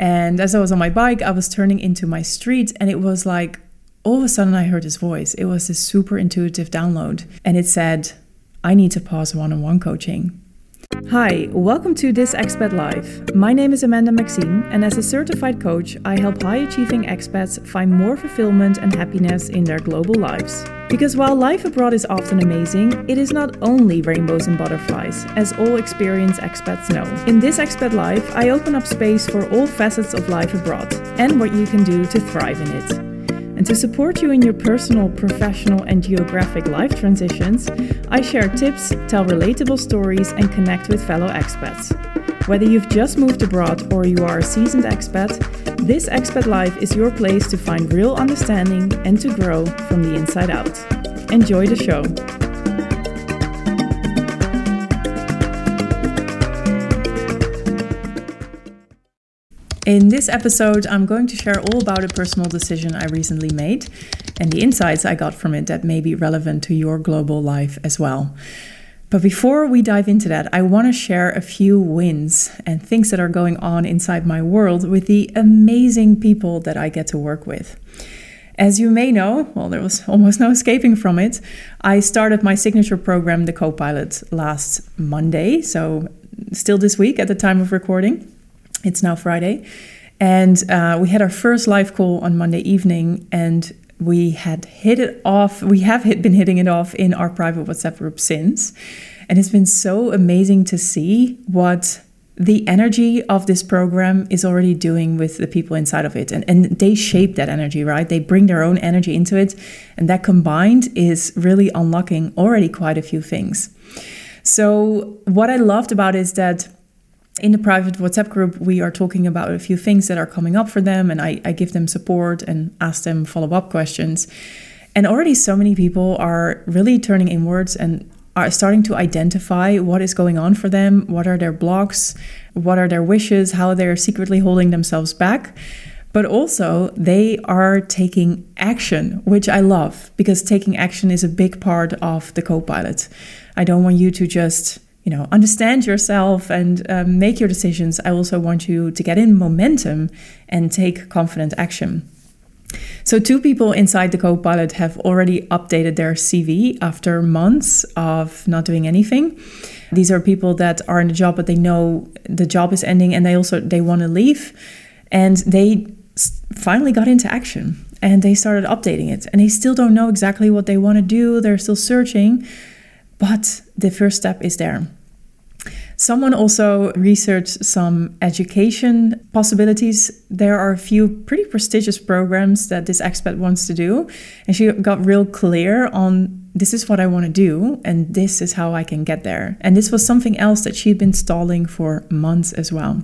And as I was on my bike, I was turning into my street, and it was like, all of a sudden I heard his voice. It was this super intuitive download. And it said, I need to pause one-on-one coaching. Hi, welcome to This Expat Life. My name is Amanda Maxime, and as a certified coach, I help high-achieving expats find more fulfillment and happiness in their global lives. Because while life abroad is often amazing, it is not only rainbows and butterflies, as all experienced expats know. In This Expat Life, I open up space for all facets of life abroad and what you can do to thrive in it. And to support you in your personal, professional, and geographic life transitions, I share tips, tell relatable stories, and connect with fellow expats. Whether you've just moved abroad or you are a seasoned expat, This Expat Life is your place to find real understanding and to grow from the inside out. Enjoy the show. In this episode, I'm going to share all about a personal decision I recently made and the insights I got from it that may be relevant to your global life as well. But before we dive into that, I want to share a few wins and things that are going on inside my world with the amazing people that I get to work with. As you may know, well, there was almost no escaping from it. I started my signature program, The Co-Pilot, last Monday, so still this week at the time of recording. It's now Friday, and we had our first live call on Monday evening, and we had hit it off. We have been hitting it off in our private WhatsApp group since, and it's been so amazing to see what the energy of this program is already doing with the people inside of it. And they shape that energy, right? They bring their own energy into it, and that combined is really unlocking already quite a few things. So what I loved about it is that in the private WhatsApp group, we are talking about a few things that are coming up for them, and I give them support and ask them follow-up questions. And already so many people are really turning inwards and are starting to identify what is going on for them, what are their blocks, what are their wishes, how they're secretly holding themselves back. But also they are taking action, which I love, because taking action is a big part of the Co-Pilot. I don't want you to just understand yourself and make your decisions. I also want you to get in momentum and take confident action. So 2 people inside the Co-Pilot have already updated their CV after months of not doing anything. These are people that are in the job, but they know the job is ending and they want to leave. And they finally got into action and they started updating it. And they still don't know exactly what they want to do. They're still searching. But the first step is there. Someone also researched some education possibilities. There are a few pretty prestigious programs that this expat wants to do. And she got real clear on, this is what I want to do, and this is how I can get there. And this was something else that she'd been stalling for months as well.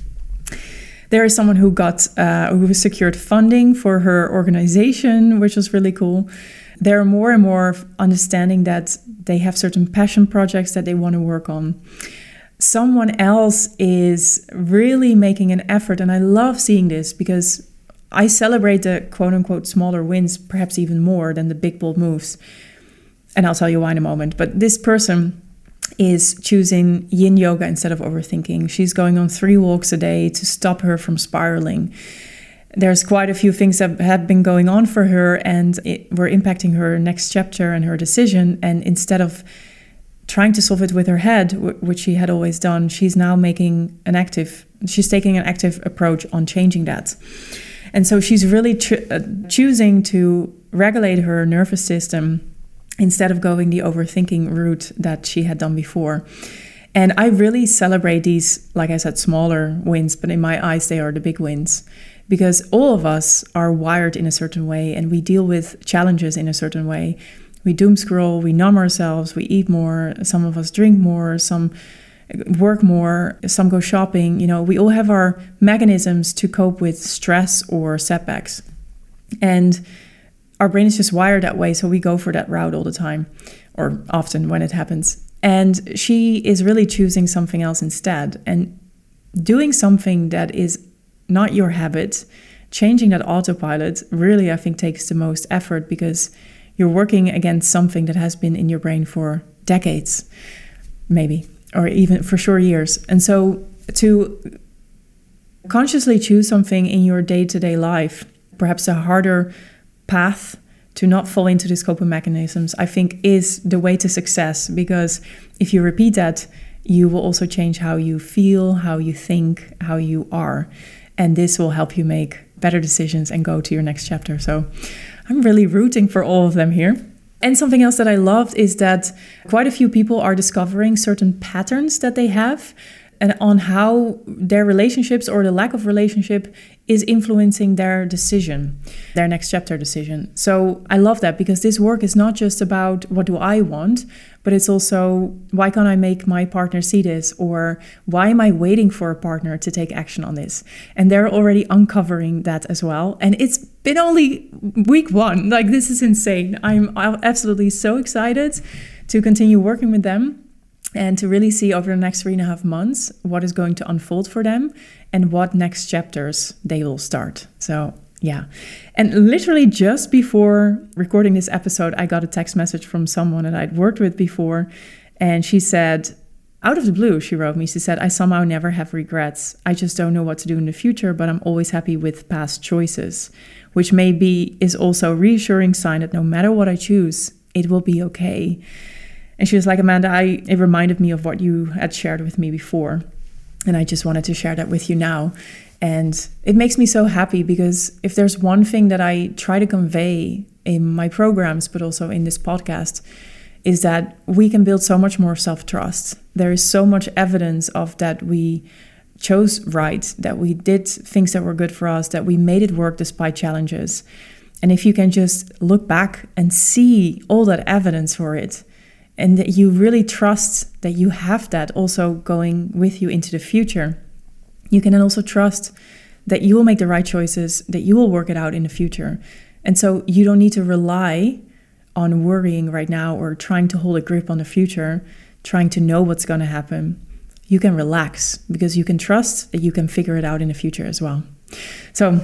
There is someone who secured funding for her organization, which was really cool. There are more and more understanding that they have certain passion projects that they want to work on. Someone else is really making an effort, and I love seeing this because I celebrate the quote-unquote smaller wins perhaps even more than the big bold moves. And I'll tell you why in a moment. But this person is choosing yin yoga instead of overthinking. She's going on 3 walks a day to stop her from spiraling. There's quite a few things that have been going on for her and were impacting her next chapter and her decision. And instead of trying to solve it with her head, which she had always done, she's now taking an active approach on changing that. And so she's really choosing to regulate her nervous system instead of going the overthinking route that she had done before. And I really celebrate these, like I said, smaller wins, but in my eyes, they are the big wins. Because all of us are wired in a certain way and we deal with challenges in a certain way. We doom scroll, we numb ourselves, we eat more, some of us drink more, some work more, some go shopping. We all have our mechanisms to cope with stress or setbacks. And our brain is just wired that way, so we go for that route all the time, or often when it happens. And she is really choosing something else instead and doing something that is not your habit. Changing that autopilot really, I think, takes the most effort because you're working against something that has been in your brain for decades, maybe, or even for sure years. And so to consciously choose something in your day-to-day life, perhaps a harder path to not fall into these coping mechanisms, I think is the way to success. Because if you repeat that, you will also change how you feel, how you think, how you are. And this will help you make better decisions and go to your next chapter. So I'm really rooting for all of them here. And something else that I loved is that quite a few people are discovering certain patterns that they have and on how their relationships or the lack of relationship is influencing their decision, their next chapter decision. So I love that, because this work is not just about what do I want, but it's also why can't I make my partner see this, or why am I waiting for a partner to take action on this? And they're already uncovering that as well. And it's been only week 1. Like, this is insane. I'm absolutely so excited to continue working with them and to really see over the next 3.5 months what is going to unfold for them and what next chapters they will start. So yeah. And literally just before recording this episode, I got a text message from someone that I'd worked with before. And she said, out of the blue, she wrote me, she said, I somehow never have regrets. I just don't know what to do in the future, but I'm always happy with past choices, which maybe is also a reassuring sign that no matter what I choose, it will be okay. And she was like, Amanda, it reminded me of what you had shared with me before. And I just wanted to share that with you now. And it makes me so happy, because if there's one thing that I try to convey in my programs, but also in this podcast, is that we can build so much more self-trust. There is so much evidence of that we chose right, that we did things that were good for us, that we made it work despite challenges. And if you can just look back and see all that evidence for it, and that you really trust that you have that also going with you into the future, you can then also trust that you will make the right choices, that you will work it out in the future. And so you don't need to rely on worrying right now or trying to hold a grip on the future, trying to know what's going to happen. You can relax, because you can trust that you can figure it out in the future as well. So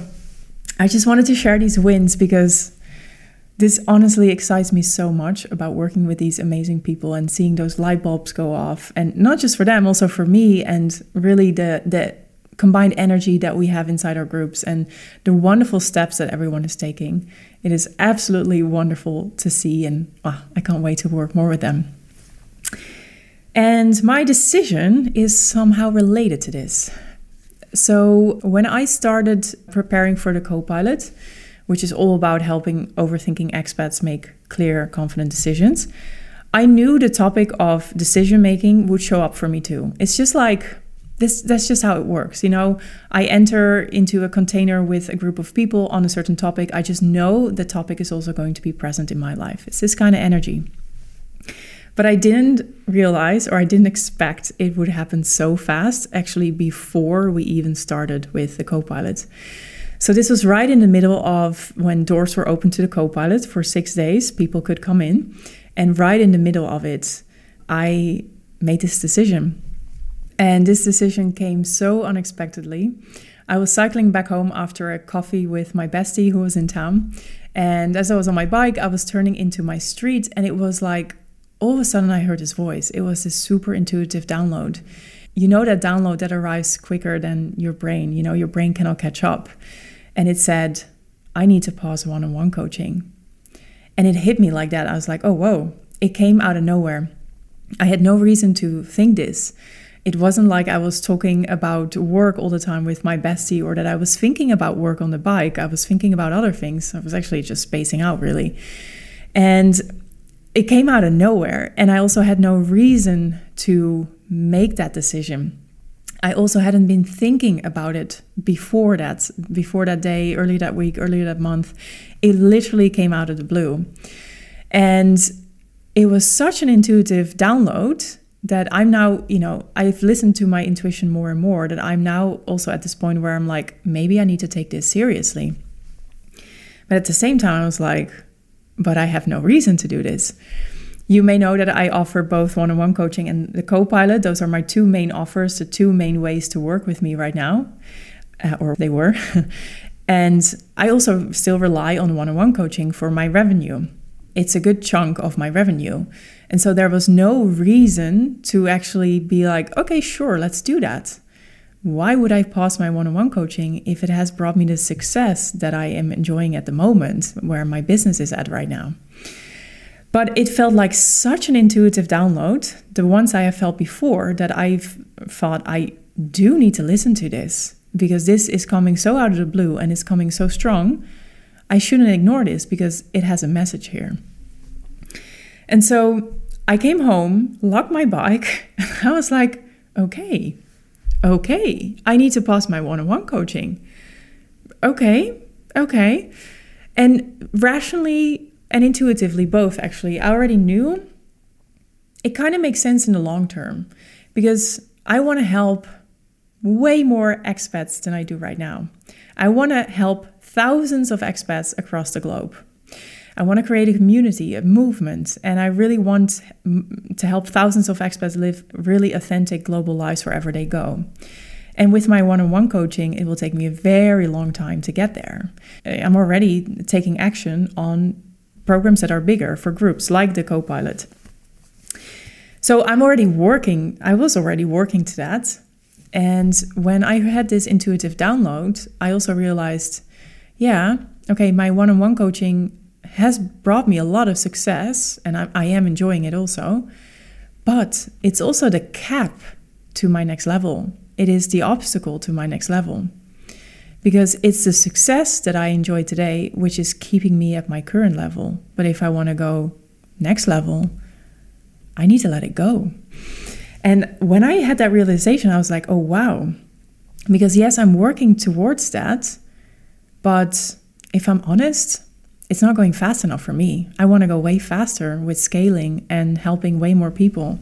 I just wanted to share these wins, because this honestly excites me so much about working with these amazing people and seeing those light bulbs go off. And not just for them, also for me, and really the combined energy that we have inside our groups and the wonderful steps that everyone is taking. It is absolutely wonderful to see, and I can't wait to work more with them. And my decision is somehow related to this. So when I started preparing for the co-pilot, which is all about helping overthinking expats make clear, confident decisions, I knew the topic of decision-making would show up for me too. It's just like, that's just how it works. You know, I enter into a container with a group of people on a certain topic. I just know the topic is also going to be present in my life. It's this kind of energy. But I didn't realize, or I didn't expect it would happen so fast, actually, before we even started with the co-pilot. So this was right in the middle of when doors were open to the co-pilot for 6 days. People could come in. And right in the middle of it, I made this decision. And this decision came so unexpectedly. I was cycling back home after a coffee with my bestie who was in town. And as I was on my bike, I was turning into my street. And it was like, all of a sudden I heard his voice. It was this super intuitive download. You know, that download that arrives quicker than your brain. You know, your brain cannot catch up. And it said, I need to pause one-on-one coaching. And it hit me like that. I was like, oh, whoa. It came out of nowhere. I had no reason to think this. It wasn't like I was talking about work all the time with my bestie, or that I was thinking about work on the bike. I was thinking about other things. I was actually just spacing out, really. And it came out of nowhere. And I also had no reason to make that decision. I also hadn't been thinking about it before that day, early that week, earlier that month. It literally came out of the blue. And it was such an intuitive download that I'm now, I've listened to my intuition more and more, that I'm now also at this point where I'm like, maybe I need to take this seriously. But at the same time, I was like, but I have no reason to do this. You may know that I offer both one-on-one coaching and the co-pilot. Those are my 2 main offers, the 2 main ways to work with me right now, or they were. And I also still rely on one-on-one coaching for my revenue. It's a good chunk of my revenue. And so there was no reason to actually be like, okay, sure, let's do that. why would I pause my one-on-one coaching if it has brought me the success that I am enjoying at the moment, where my business is at right now? But it felt like such an intuitive download, the ones I have felt before, that I've thought I do need to listen to this, because this is coming so out of the blue and it's coming so strong. I shouldn't ignore this because it has a message here. And so I came home, locked my bike, and I was like, okay, I need to pause my one-on-one coaching. Okay. And rationally and intuitively, both actually, I already knew it kind of makes sense in the long term, because I want to help way more expats than I do right now. I want to help thousands of expats across the globe. I want to create a community, a movement, and I really want to help thousands of expats live really authentic global lives wherever they go. And with my one-on-one coaching, it will take me a very long time to get there. I'm already taking action on programs that are bigger for groups like the Copilot. So I was already working to that. And when I had this intuitive download, I also realized, my one-on-one coaching has brought me a lot of success, and I am enjoying it also. But it's also the cap to my next level. It is the obstacle to my next level. Because it's the success that I enjoy today, which is keeping me at my current level. But if I want to go next level, I need to let it go. And when I had that realization, I was like, oh, wow. Because yes, I'm working towards that. But if I'm honest, it's not going fast enough for me. I want to go way faster with scaling and helping way more people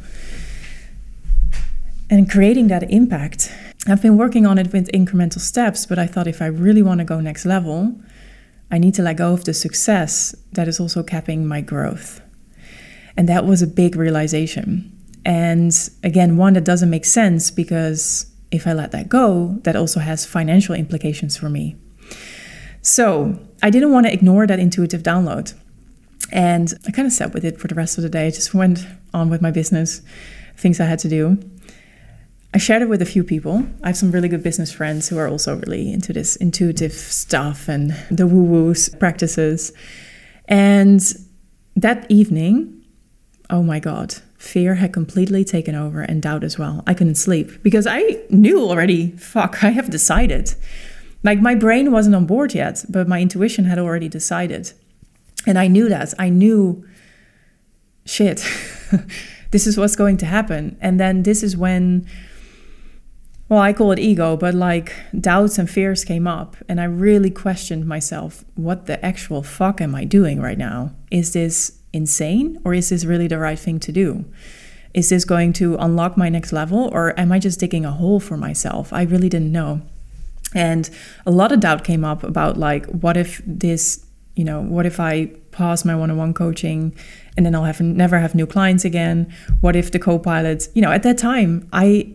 and creating that impact. I've been working on it with incremental steps, but I thought if I really want to go next level, I need to let go of the success that is also capping my growth. And that was a big realization. And again, one that doesn't make sense, because if I let that go, that also has financial implications for me. So I didn't want to ignore that intuitive download. And I kind of sat with it for the rest of the day. I just went on with my business, things I had to do. I shared it with a few people. I have some really good business friends who are also really into this intuitive stuff and the woo-woo practices. And that evening, oh my God, fear had completely taken over, and doubt as well. I couldn't sleep because I knew already, I have decided. Like, my brain wasn't on board yet, but my intuition had already decided. And I knew that. I knew, shit, this is what's going to happen. And then this is when, well, I call it ego, but like doubts and fears came up. And I really questioned myself, what the actual fuck am I doing right now? Is this insane, or is this really the right thing to do? Is this going to unlock my next level, or am I just digging a hole for myself? I really didn't know. And a lot of doubt came up about, like, what if this, what if I pause my one-on-one coaching and then I'll never have new clients again? What if the Copilot, at that time, I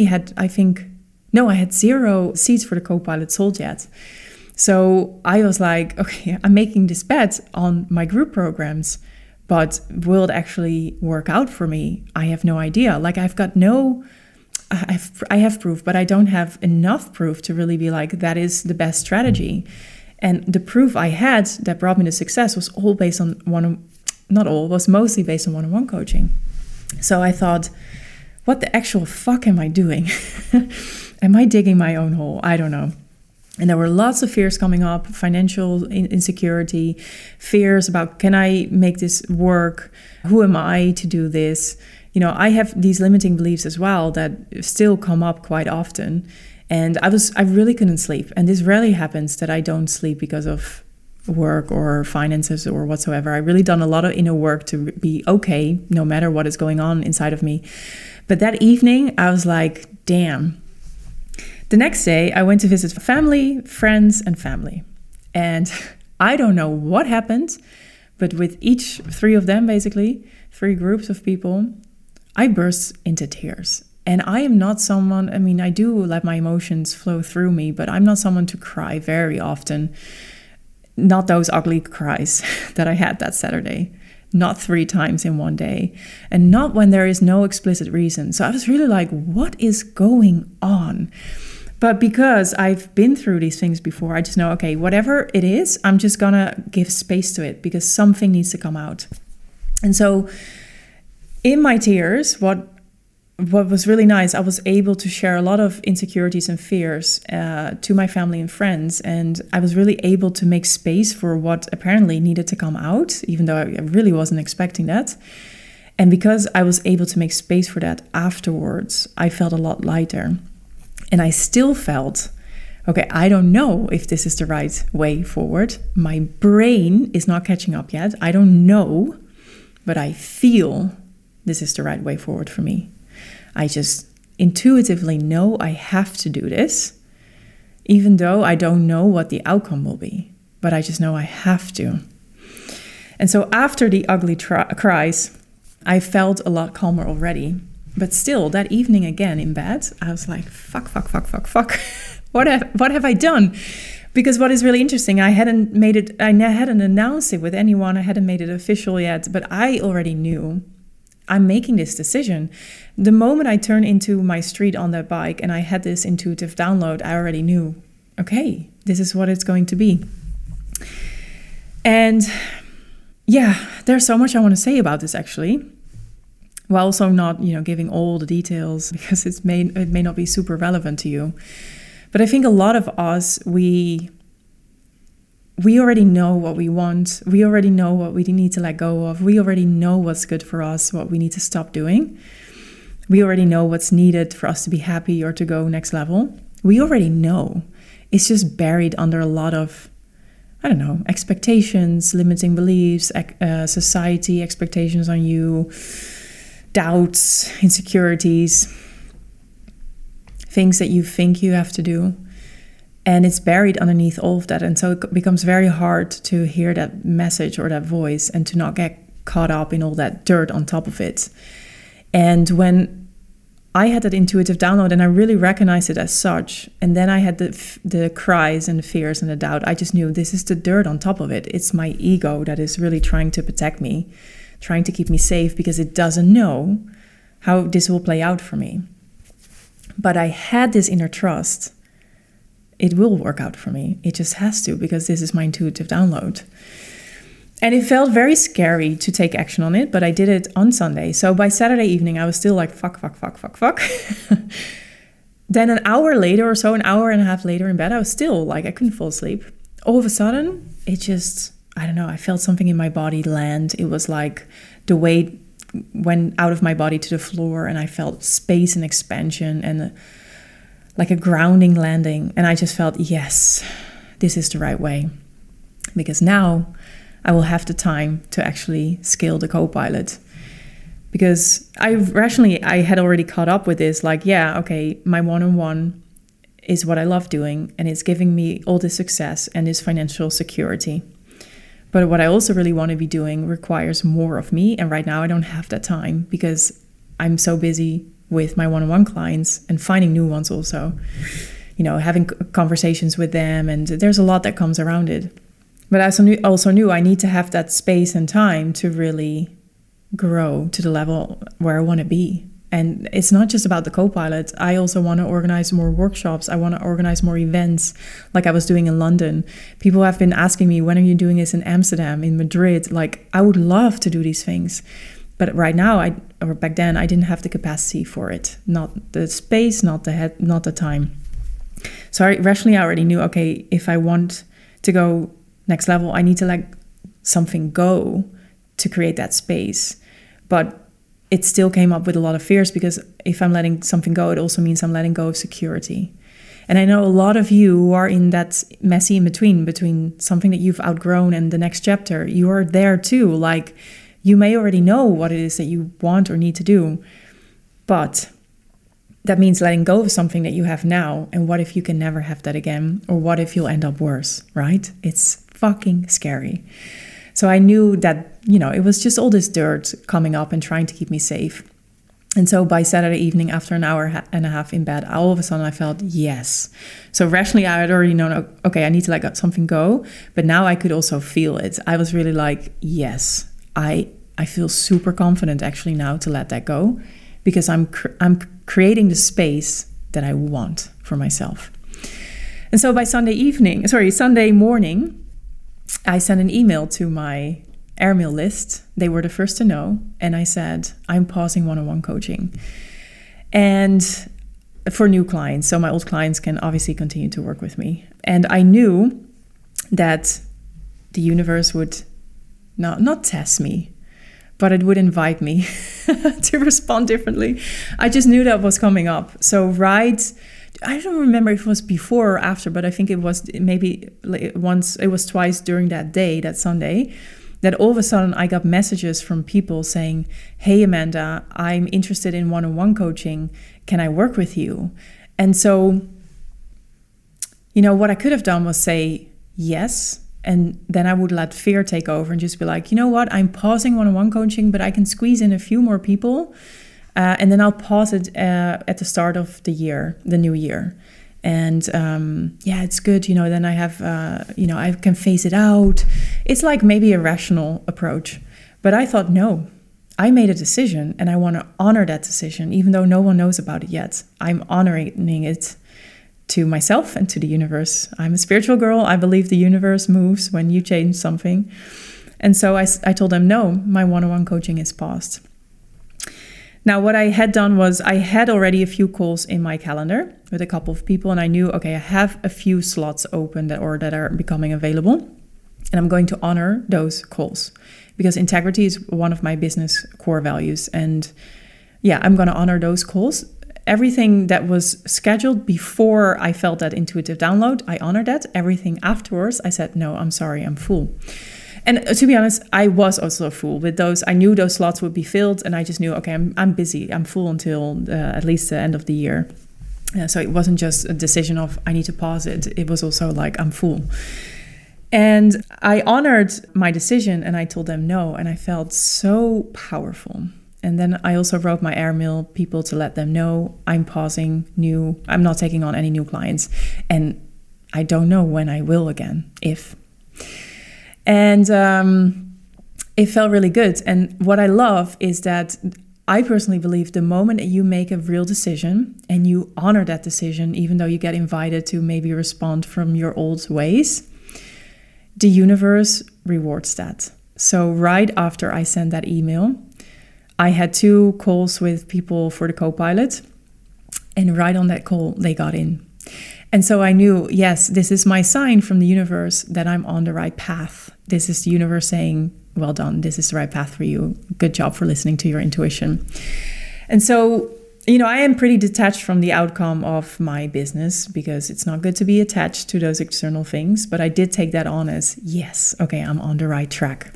had 0 seats for the Copilot sold yet. So I was like, okay, I'm making this bet on my group programs, but will it actually work out for me? I have no idea. Like, I have proof, but I don't have enough proof to really be like, that is the best strategy. And the proof I had that brought me to success was all based on mostly based on one-on-one coaching. So I thought, what the actual fuck am I doing? Am I digging my own hole? I don't know. And there were lots of fears coming up, financial insecurity, fears about, can I make this work? Who am I to do this? I have these limiting beliefs as well that still come up quite often. And I really couldn't sleep. And this rarely happens that I don't sleep because of work or finances or whatsoever. I really done a lot of inner work to be okay, no matter what is going on inside of me. But that evening, I was like, damn. The next day, I went to visit family, friends, and family. And I don't know what happened, but with each 3 of them, basically, 3 groups of people, I burst into tears. And I am not someone, I do let my emotions flow through me, but I'm not someone to cry very often. Not those ugly cries that I had that Saturday. Not 3 times in one day. And not when there is no explicit reason. So I was really like, what is going on? But because I've been through these things before, I just know, okay, whatever it is, I'm just gonna give space to it because something needs to come out. And so in my tears, what was really nice, I was able to share a lot of insecurities and fears to my family and friends. And I was really able to make space for what apparently needed to come out, even though I really wasn't expecting that. And because I was able to make space for that afterwards, I felt a lot lighter. And I still felt, okay, I don't know if this is the right way forward. My brain is not catching up yet. I don't know, but I feel this is the right way forward for me. I just intuitively know I have to do this, even though I don't know what the outcome will be. But I just know I have to. And so after the ugly cries, I felt a lot calmer already. But still, that evening again in bed, I was like, fuck. What have I done? Because what is really interesting, I hadn't announced it with anyone. I hadn't made it official yet, but I already knew I'm making this decision. The moment I turned into my street on that bike and I had this intuitive download, I already knew, okay, this is what it's going to be. And yeah, there's so much I want to say about this actually. While also not, giving all the details because it may not be super relevant to you. But I think a lot of us, we already know what we want. We already know what we need to let go of. We already know what's good for us, what we need to stop doing. We already know what's needed for us to be happy or to go next level. We already know. It's just buried under a lot of, expectations, limiting beliefs, society expectations on you, doubts, insecurities, things that you think you have to do. And it's buried underneath all of that. And so it becomes very hard to hear that message or that voice and to not get caught up in all that dirt on top of it. And when I had that intuitive download and I really recognized it as such, and then I had the cries and the fears and the doubt, I just knew this is the dirt on top of it. It's my ego that is really trying to protect me, trying to keep me safe because it doesn't know how this will play out for me. But I had this inner trust. It will work out for me. It just has to because this is my intuitive download. And it felt very scary to take action on it, but I did it on Sunday. So by Saturday evening, I was still like, fuck. Then an hour later or so, an hour and a half later in bed, I was still like, I couldn't fall asleep. All of a sudden, it just, I felt something in my body land. It was like the weight went out of my body to the floor and I felt space and expansion and like a grounding landing. And I just felt, yes, this is the right way. Because now I will have the time to actually scale the Copilot. Because I had already caught up with this, like, yeah, okay, my one-on-one is what I love doing and it's giving me all this success and this financial security. But what I also really want to be doing requires more of me. And right now I don't have that time because I'm so busy with my one-on-one clients and finding new ones also, having conversations with them. And there's a lot that comes around it. But I also knew I need to have that space and time to really grow to the level where I want to be. And it's not just about the Copilot. I also want to organize more workshops. I want to organize more events like I was doing in London. People have been asking me, when are you doing this in Amsterdam, in Madrid? Like, I would love to do these things. But right now, back then, I didn't have the capacity for it. Not the space, not the time. So rationally, I already knew, okay, if I want to go next level, I need to let something go to create that space. But it still came up with a lot of fears because if I'm letting something go, it also means I'm letting go of security. And I know a lot of you who are in that messy in between something that you've outgrown and the next chapter. You are there too. Like, you may already know what it is that you want or need to do, but that means letting go of something that you have now. And what if you can never have that again? Or what if you'll end up worse, right? It's fucking scary. So I knew that, it was just all this dirt coming up and trying to keep me safe. And so by Saturday evening, after an hour and a half in bed, all of a sudden I felt yes. So rationally, I had already known, okay, I need to let something go. But now I could also feel it. I was really like, yes, I feel super confident actually now to let that go because I'm creating the space that I want for myself. And so by Sunday morning, I sent an email to my airmail list. They were the first to know. And I said, I'm pausing one-on-one coaching. And for new clients, so my old clients can obviously continue to work with me. And I knew that the universe would not test me, but it would invite me to respond differently. I just knew that was coming up. So I don't remember if it was before or after, but I think it was maybe twice during that day, that Sunday, that all of a sudden I got messages from people saying, hey, Amanda, I'm interested in one-on-one coaching. Can I work with you? And so, what I could have done was say yes. And then I would let fear take over and just be like, you know what? I'm pausing one-on-one coaching, but I can squeeze in a few more people. And then I'll pause it at the start of the new year. And it's good. Then I have, I can phase it out. It's like maybe a rational approach. But I thought, no, I made a decision and I want to honor that decision, even though no one knows about it yet. I'm honoring it to myself and to the universe. I'm a spiritual girl. I believe the universe moves when you change something. And so I told them, no, my one-on-one coaching is paused. Now, what I had done was I had already a few calls in my calendar with a couple of people, and I knew, okay, I have a few slots open that are becoming available, and I'm going to honor those calls because integrity is one of my business core values. And I'm going to honor those calls. Everything that was scheduled before I felt that intuitive download, I honored that. Everything afterwards, I said, no, I'm sorry, I'm full. And to be honest, I was also full with those. I knew those slots would be filled, and I just knew, okay, I'm busy. I'm full until at least the end of the year. So it wasn't just a decision of I need to pause it. It was also like I'm full. And I honored my decision, and I told them no, and I felt so powerful. And then I also wrote my airmail people to let them know I'm pausing I'm not taking on any new clients. And I don't know when I will again, if. And it felt really good. And what I love is that I personally believe the moment that you make a real decision and you honor that decision, even though you get invited to maybe respond from your old ways, the universe rewards that. So right after I sent that email, I had 2 calls with people for the co-pilot, and right on that call, they got in. And so I knew, yes, this is my sign from the universe that I'm on the right path. This is the universe saying, well done, this is the right path for you. Good job for listening to your intuition. And so, I am pretty detached from the outcome of my business because it's not good to be attached to those external things. But I did take that on as, yes, okay, I'm on the right track.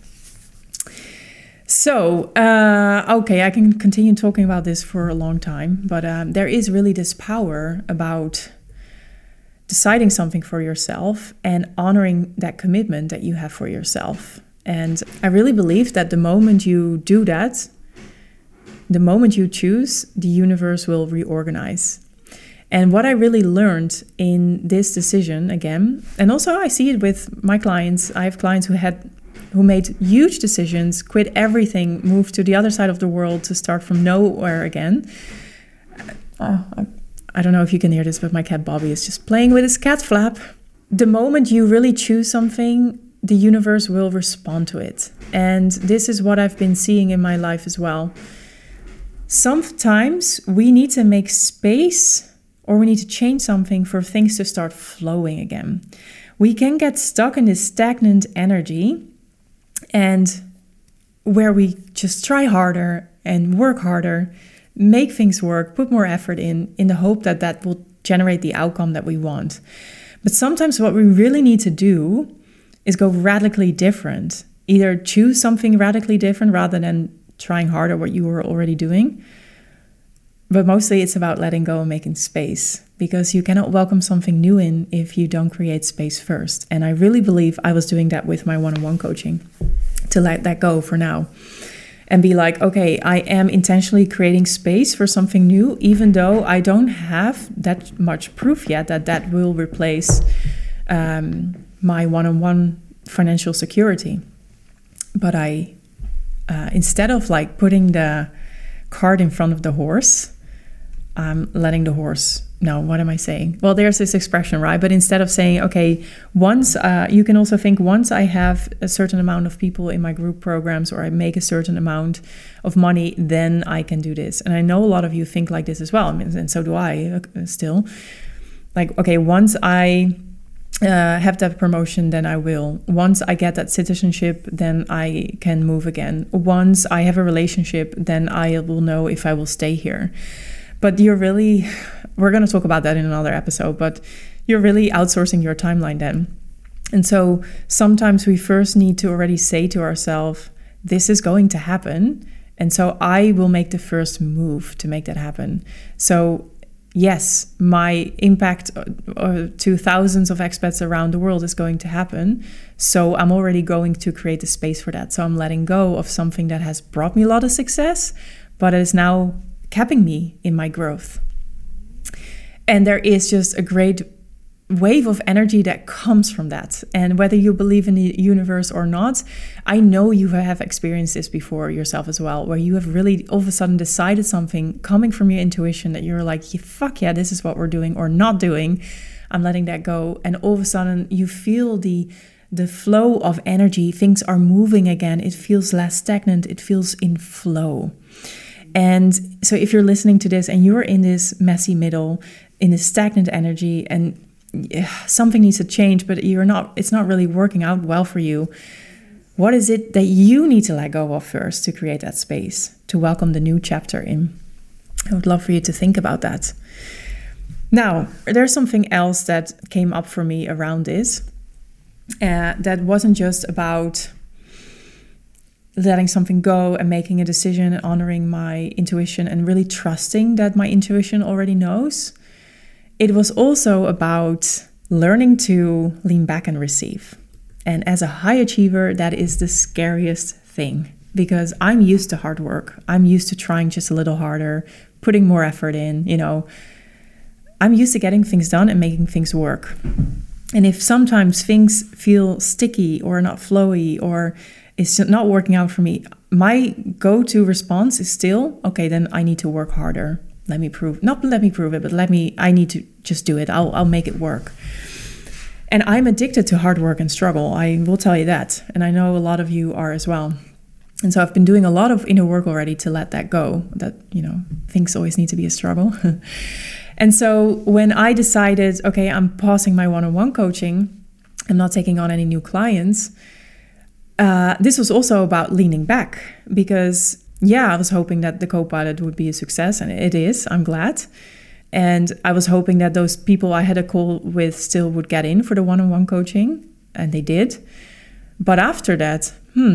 So, I can continue talking about this for a long time, but there is really this power about deciding something for yourself and honoring that commitment that you have for yourself. And I really believe that the moment you do that, the moment you choose, the universe will reorganize. And what I really learned in this decision, again, and also I see it with my clients. I have clients who made huge decisions, quit everything, moved to the other side of the world to start from nowhere again. I don't know if you can hear this, but my cat Bobby is just playing with his cat flap. The moment you really choose something, the universe will respond to it. And this is what I've been seeing in my life as well. Sometimes we need to make space or we need to change something for things to start flowing again. We can get stuck in this stagnant energy and where we just try harder and work harder, make things work, put more effort in the hope that that will generate the outcome that we want. But sometimes what we really need to do is go radically different. Either choose something radically different rather than trying harder what you were already doing. But mostly it's about letting go and making space, because you cannot welcome something new in if you don't create space first. And I really believe I was doing that with my one-on-one coaching, to let that go for now and be like, okay, I am intentionally creating space for something new, even though I don't have that much proof yet that that will replace my one-on-one financial security. But I, instead of like putting the cart in front of the horse, I'm letting the horse. No, what am I saying? Well, there's this expression, right? But instead of saying, okay, once, you can also think, once I have a certain amount of people in my group programs, or I make a certain amount of money, then I can do this. And I know a lot of you think like this as well. I mean, and so do I still. Like, okay, once I have that promotion, then I will. Once I get that citizenship, then I can move again. Once I have a relationship, then I will know if I will stay here. But we're going to talk about that in another episode, but you're really outsourcing your timeline then. And so sometimes we first need to already say to ourselves, this is going to happen. And so I will make the first move to make that happen. So yes, my impact to thousands of expats around the world is going to happen. So I'm already going to create the space for that. So I'm letting go of something that has brought me a lot of success, but it is now capping me in my growth. And there is just a great wave of energy that comes from that. And whether you believe in the universe or not, I know you have experienced this before yourself as well, where you have really all of a sudden decided something coming from your intuition that you're like, fuck yeah, this is what we're doing or not doing. I'm letting that go. And all of a sudden you feel the flow of energy. Things are moving again. It feels less stagnant. It feels in flow. And so if you're listening to this and you're in this messy middle, in this stagnant energy, and something needs to change, but it's not really working out well for you, what is it that you need to let go of first to create that space, to welcome the new chapter in? I would love for you to think about that. Now, there's something else that came up for me around this, that wasn't just about letting something go and making a decision and honoring my intuition and really trusting that my intuition already knows. It was also about learning to lean back and receive. And as a high achiever, that is the scariest thing, because I'm used to hard work. I'm used to trying just a little harder, putting more effort in, I'm used to getting things done and making things work. And if sometimes things feel sticky or not flowy or it's not working out for me, my go-to response is still, okay, then I need to work harder. I need to just do it. I'll make it work. And I'm addicted to hard work and struggle. I will tell you that. And I know a lot of you are as well. And so I've been doing a lot of inner work already to let that go, that, things always need to be a struggle. And so when I decided, okay, I'm pausing my one-on-one coaching, I'm not taking on any new clients, this was also about leaning back, because I was hoping that the co-pilot would be a success, and it is. I'm glad. And I was hoping that those people I had a call with still would get in for the one-on-one coaching, and they did. But after that,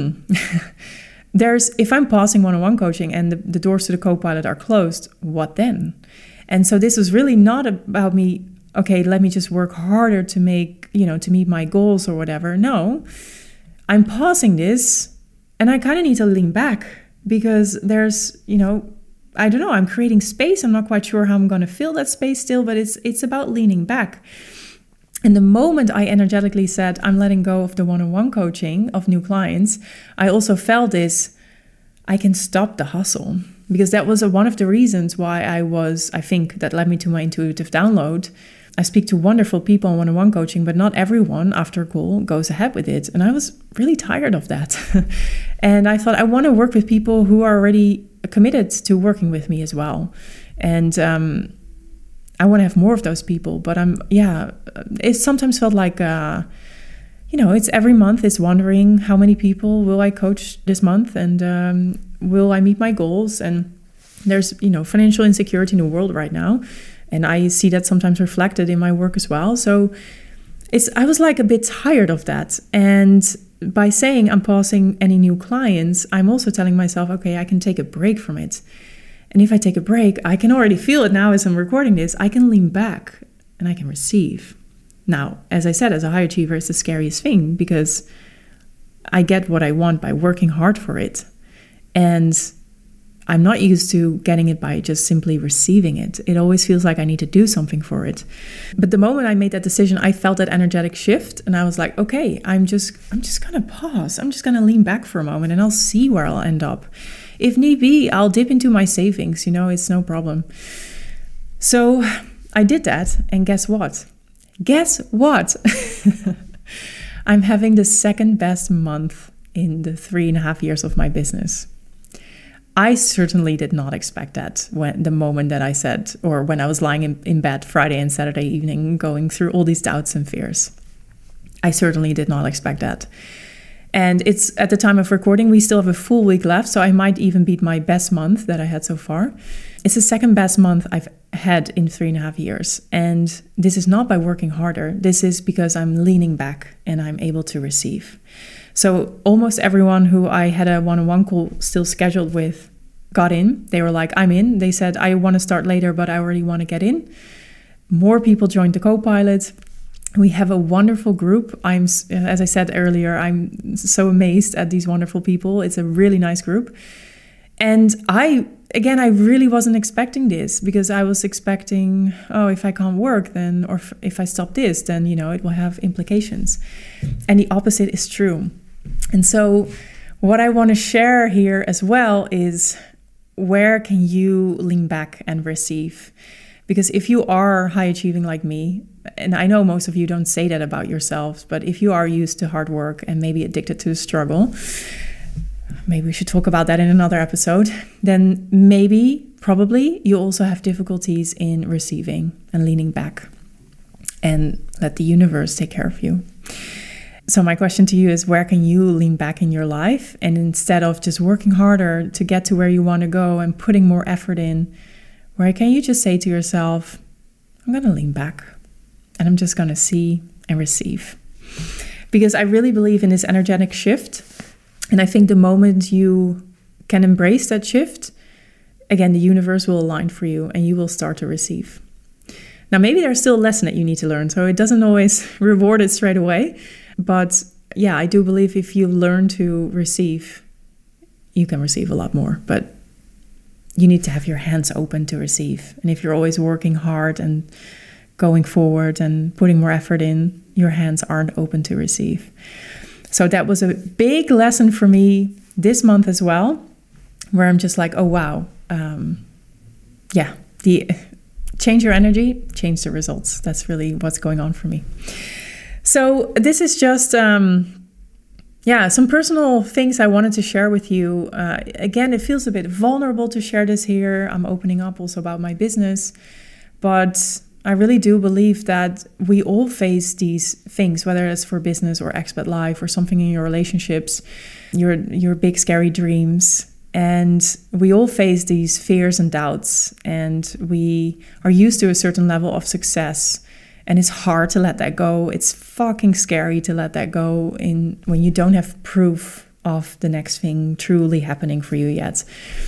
if I'm pausing one-on-one coaching and the doors to the co-pilot are closed, what then? And so this was really not about me, okay, let me just work harder to to meet my goals or whatever. No, I'm pausing this and I kind of need to lean back, because there's, I don't know, I'm creating space. I'm not quite sure how I'm going to fill that space still, but it's about leaning back. And the moment I energetically said, I'm letting go of the one-on-one coaching of new clients, I also felt this, I can stop the hustle. Because that was one of the reasons why I think that led me to my intuitive download. I speak to wonderful people in one-on-one coaching, but not everyone after a call goes ahead with it. And I was really tired of that. And I thought, I want to work with people who are already committed to working with me as well. And I want to have more of those people. But it sometimes felt like, it's every month it's wondering how many people will I coach this month, and will I meet my goals? And there's, financial insecurity in the world right now. And I see that sometimes reflected in my work as well. So I was like a bit tired of that. And by saying I'm pausing any new clients, I'm also telling myself, okay, I can take a break from it. And if I take a break, I can already feel it now as I'm recording this, I can lean back and I can receive. Now, as I said, as a high achiever, it's the scariest thing, because I get what I want by working hard for it. And I'm not used to getting it by just simply receiving it. It always feels like I need to do something for it. But the moment I made that decision, I felt that energetic shift, and I was like, okay, I'm just going to pause. I'm just going to lean back for a moment, and I'll see where I'll end up. If need be, I'll dip into my savings, it's no problem. So I did that, and guess what? Guess what? I'm having the second best month in the 3.5 years of my business. I certainly did not expect that when the moment that I said, or when I was lying in bed Friday and Saturday evening, going through all these doubts and fears. I certainly did not expect that. And it's at the time of recording, we still have a full week left, so I might even beat my best month that I had so far. It's the second best month I've had in 3.5 years. And this is not by working harder. This is because I'm leaning back and I'm able to receive. So almost everyone who I had a one-on-one call still scheduled with got in. They were like, I'm in. They said, I want to start later, but I already want to get in. More people joined the Copilot. We have a wonderful group. As I said earlier, I'm so amazed at these wonderful people. It's a really nice group. And I really wasn't expecting this, because I was expecting, if I can't work, then, or if I stop this, then, it will have implications. And the opposite is true. And so what I want to share here as well is, where can you lean back and receive? Because if you are high achieving like me, and I know most of you don't say that about yourselves, but if you are used to hard work and maybe addicted to struggle, maybe we should talk about that in another episode, then probably you also have difficulties in receiving and leaning back and let the universe take care of you. So my question to you is, where can you lean back in your life? And instead of just working harder to get to where you want to go and putting more effort in, where can you just say to yourself, I'm going to lean back and I'm just going to see and receive? Because I really believe in this energetic shift. And I think the moment you can embrace that shift, again, the universe will align for you and you will start to receive. Now, maybe there's still a lesson that you need to learn, so it doesn't always reward it straight away. But yeah, I do believe if you learn to receive, you can receive a lot more. But you need to have your hands open to receive. And if you're always working hard and going forward and putting more effort in, your hands aren't open to receive. So that was a big lesson for me this month as well, where I'm just like, oh, wow. Change your energy, change the results. That's really what's going on for me. So this is just, some personal things I wanted to share with you. Again, it feels a bit vulnerable to share this here. I'm opening up also about my business, but I really do believe that we all face these things, whether it's for business or expat life or something in your relationships, your big scary dreams. And we all face these fears and doubts, and we are used to a certain level of success. And it's hard to let that go. It's fucking scary to let that go when you don't have proof of the next thing truly happening for you yet.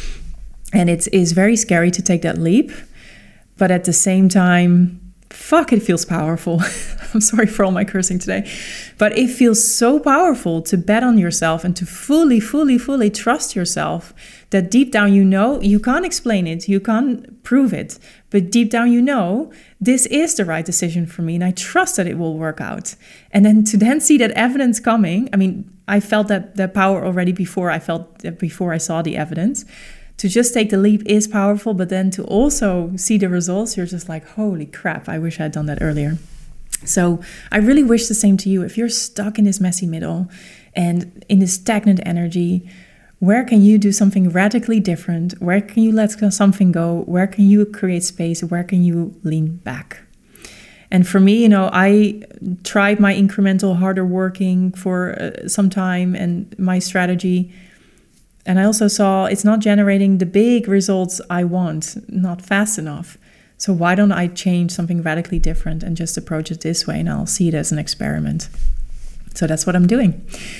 And it is very scary to take that leap. But at the same time, it feels powerful. I'm sorry for all my cursing today. But it feels so powerful to bet on yourself and to fully, fully, fully trust yourself that deep down you can't explain it, you can't prove it, but deep down this is the right decision for me and I trust that it will work out. And then to see that evidence coming, I felt that power already before I saw the evidence. To just take the leap is powerful, but then to also see the results, you're just like, holy crap, I wish I had done that earlier. So I really wish the same to you. If you're stuck in this messy middle and in this stagnant energy, where can you do something radically different? Where can you let something go? Where can you create space? Where can you lean back? And for me, I tried my incremental harder working for some time and my strategy. And I also saw it's not generating the big results I want, not fast enough. So why don't I change something radically different and just approach it this way, and I'll see it as an experiment. So that's what I'm doing.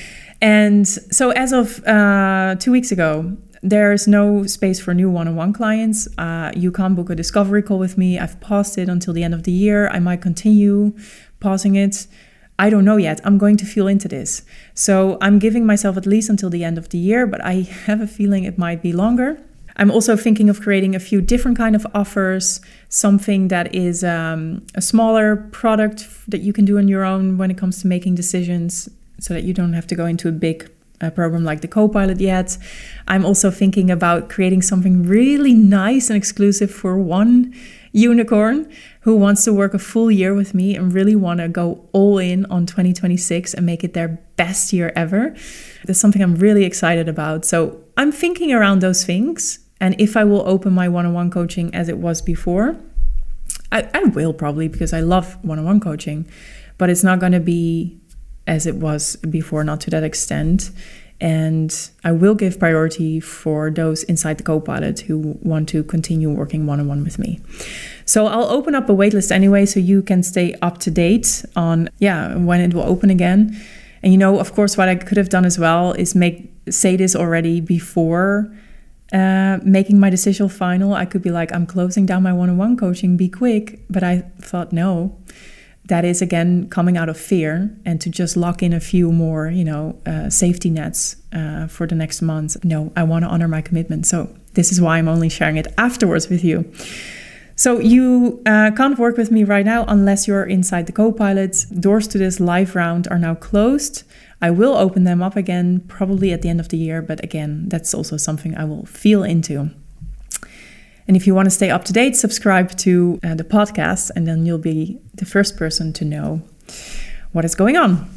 And so as of 2 weeks ago, there's no space for new one-on-one clients. You can't book a discovery call with me. I've paused it until the end of the year. I might continue pausing it. I don't know yet. I'm going to feel into this. So I'm giving myself at least until the end of the year, but I have a feeling it might be longer. I'm also thinking of creating a few different kind of offers, something that is a smaller product that you can do on your own when it comes to making decisions, so that you don't have to go into a big program like the Copilot yet. I'm also thinking about creating something really nice and exclusive for one unicorn who wants to work a full year with me and really want to go all in on 2026 and make it their best year ever. That's something I'm really excited about. So I'm thinking around those things. And if I will open my one-on-one coaching as it was before, I will probably, because I love one-on-one coaching, but it's not going to be as it was before, not to that extent. And I will give priority for those inside the Copilot who want to continue working one-on-one with me. So I'll open up a waitlist anyway, so you can stay up to date on when it will open again. And of course, what I could have done as well is say this already before making my decision final. I could be like, I'm closing down my one-on-one coaching, be quick. But I thought, no, that is again coming out of fear, and to just lock in a few more, safety nets for the next month. No, I want to honor my commitment. So this is why I'm only sharing it afterwards with you. So you can't work with me right now unless you're inside the Copilot. Doors to this live round are now closed. I will open them up again, probably at the end of the year. But again, that's also something I will feel into. And if you want to stay up to date, subscribe to the podcast, and then you'll be the first person to know what is going on.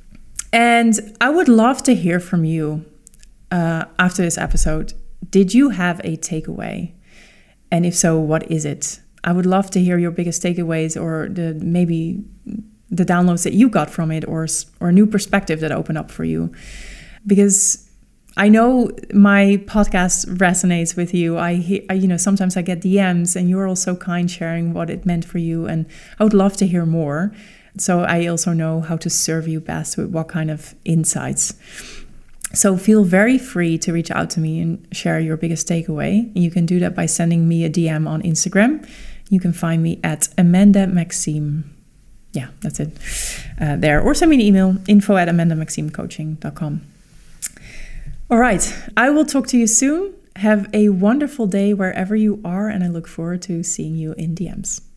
And I would love to hear from you after this episode. Did you have a takeaway? And if so, what is it? I would love to hear your biggest takeaways, or maybe the downloads that you got from it, or a new perspective that opened up for you. Because I know my podcast resonates with you. Sometimes I get DMs, and you're also kind sharing what it meant for you. And I would love to hear more. So I also know how to serve you best with what kind of insights. So feel very free to reach out to me and share your biggest takeaway. You can do that by sending me a DM on Instagram. You can find me at Amanda Maxime. Yeah, that's it. There. Or send me an email, info@amandamaximecoaching.com. All right. I will talk to you soon. Have a wonderful day wherever you are, and I look forward to seeing you in DMs.